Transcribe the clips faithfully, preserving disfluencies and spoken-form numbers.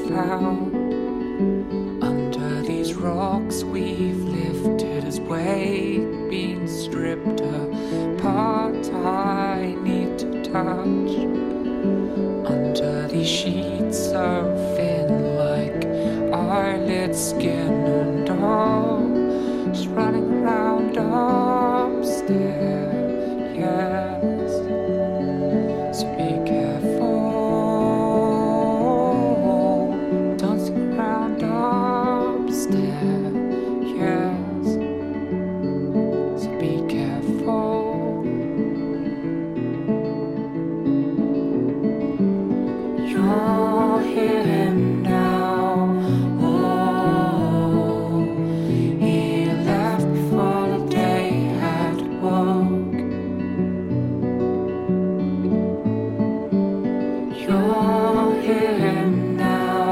found. Under these rocks we've lifted his weight, been stripped apart. I need to touch. Under these sheets so thin, like our lit skin, and all just running around upstairs. Yes, so be careful, dancing around upstairs. Yes, so be careful. You're here now. Oh, he left before the day had woke. You're here now.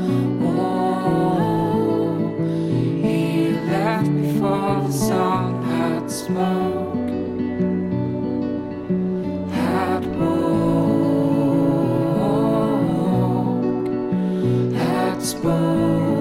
Oh, he left before the sun had smoke. Had woke. Had spoke.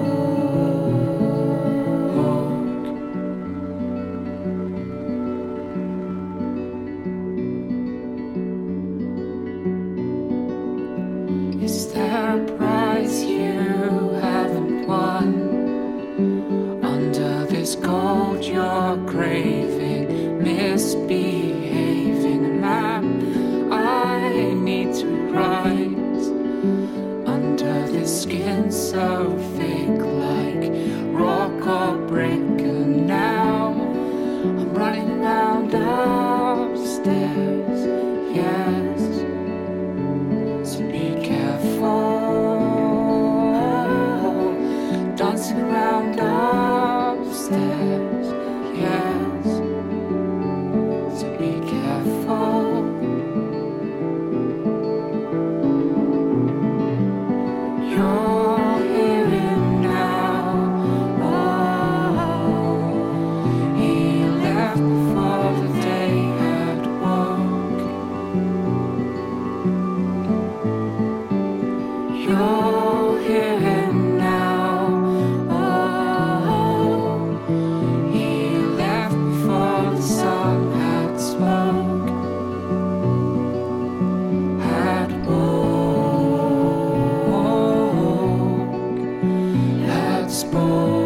Is there a prize you haven't won? Under this gold you're craving, misbehaving. A map I need to write. Under this skin so thick, like rock or brick. And now I'm running around upstairs. Yes, so be careful, dancing around upstairs. Yes, so be careful. You're here now. Oh, he left before the day had woke. You're here now. Oh, he left before the sun had spoke. Had woke. Had spoke.